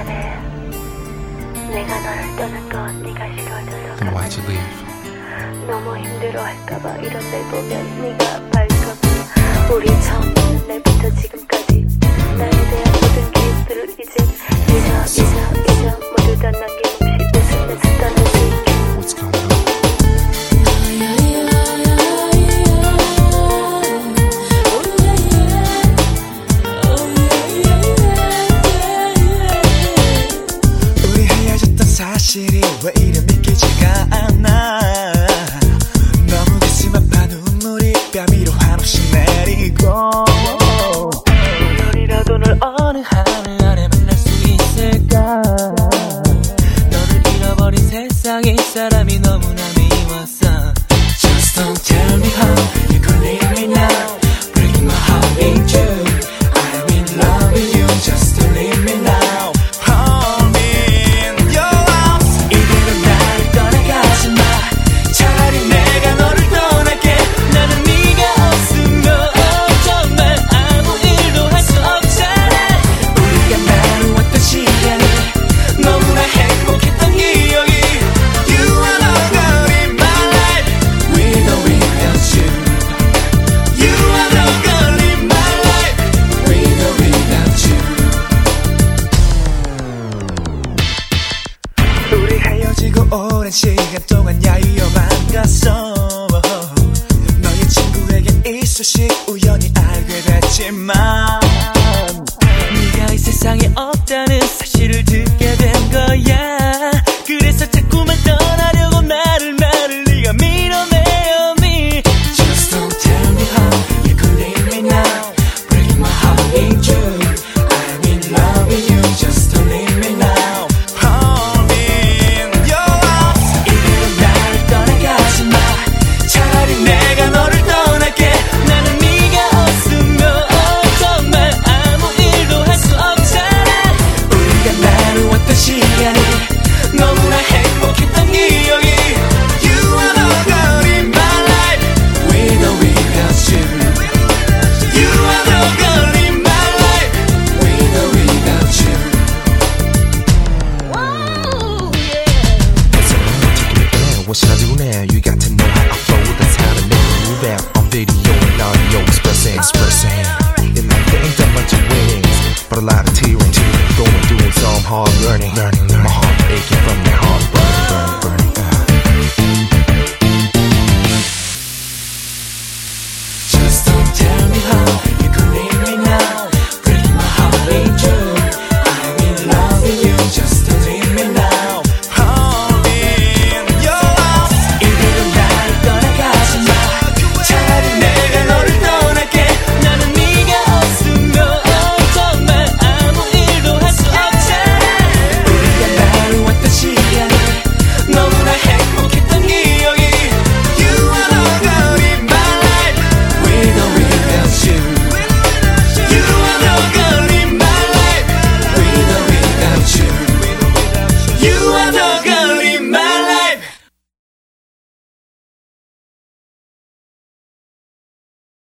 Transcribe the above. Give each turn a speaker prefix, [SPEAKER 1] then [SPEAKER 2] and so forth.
[SPEAKER 1] 미안해. 내가 너를 떠난 건 네가 싫어져서.
[SPEAKER 2] Then why'd you leave?
[SPEAKER 1] 너무 힘들어할까봐 이런 날 보면 네가 아파할까봐. 우리 처음 보는 날부터 지금까지 나에 대한 모든 기억들을 이제 잊어 모두 다 남김없이 웃으면서 떠나줄게.
[SPEAKER 2] What's going on?
[SPEAKER 3] 우리 헤어졌던 사실이 왜 이래 믿기지가 않아. 너무 가슴 아파 눈물이 뺨 위로 한없이 내리고. 오늘이라도 널 어느 하늘 아래 만날 수 있을까. 너를 잃어버린 세상에 사람이 너무나 미웠어. Just don't tell me how you could leave me now, breaking my heart in two. I'm in love with you, just to leave me now. I'm in your arms. 이대로 나를 떠나가지 마. 차라리 내가 너를 떠날게. 나는 네가 없으면 정말 아무 일도 할 수 없잖아. 우리가 나누었던 시간이 너무나 행복했던 기억이. You are no good in my life, with or without you. You are no good in my life, with or without you. 우리 헤어지고 오랜 시간 동안 야유어만 갔어. 너의 친구에게 이 소식 우연히 알게 됐지만 네가 이 세상에 없다는 사실을 듣게 된 거야. 그래서 자꾸만 떠나려고 나를 네가 밀어내어 me. Just don't tell me how you could leave me now, breaking my heart in two. I'm in love with you, just to leave me now. I'm in your arms. 이대로 나를 떠나가지 마. 차라리 내가 너를 떠날게. 나는 네가 없으면 정말 아무 일도 할 수 없잖아. 우리가 나누었던 시간이 너무나 행복했던 기억이. You are no good in my life, with or without you. You are no good in my life, with or without you.
[SPEAKER 2] What should I do now? You got to know how I flow. That's how to make me move out. On video and audio, expressing. It might think that bunch of winnings, but a lot of tearing, going through some hard learning. My heart aching from that heart burning.